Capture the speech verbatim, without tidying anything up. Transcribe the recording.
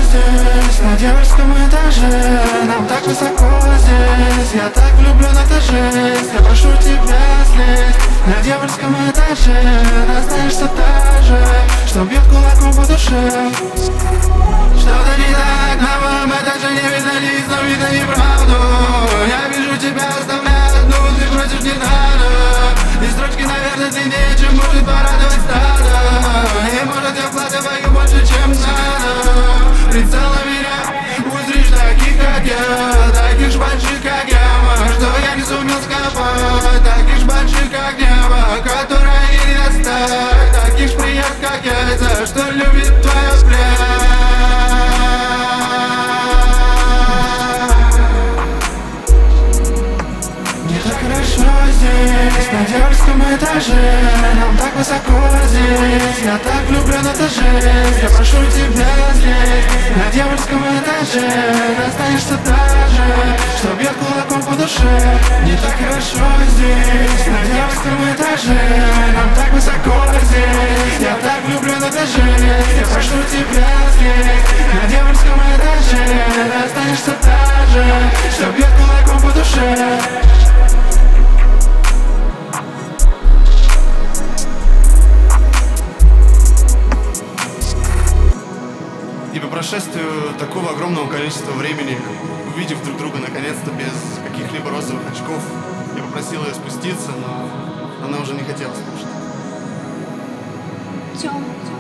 здесь, на дьявольском этаже. Нам так высоко здесь, я так влюблен, это жесть. Я прошу тебя слезть на дьявольском этаже. Останешься та же, что бьет кулаком по душе. Что-то не так, на моем этаже не видно лиц, но видно неправду. Я вижу тебя, оставляю одну, ты просишь не надо. И строчки, наверное, длиннее, чем может порадовать стадо. И может я вкладываю больше, чем надо. Прицел на меня, узришь таких, как я, таких ж больших, как я, что я не сумел скопать. Таких ж больших, как небо, которое не достать. Таких ж прият, как яйца, что любит твоя взгляд. На дьявольском этаже, нам так высоко здесь. Я так влюблен, это жесть. Я прошу тебя здесь, на дьявольском этаже. Останешься та же, что бьет кулаком по душе. Не так хорошо здесь, на дьявольском этаже. Нам так высоко здесь. Я так влюблен, это жесть. Я прошу тебя здесь, на дьявольском этаже. Останешься та же, что бьет кулаком по душе. И по прошествию такого огромного количества времени, увидев друг друга наконец-то без каких-либо розовых очков, я попросил ее спуститься, но она уже не хотела слушать. Тём,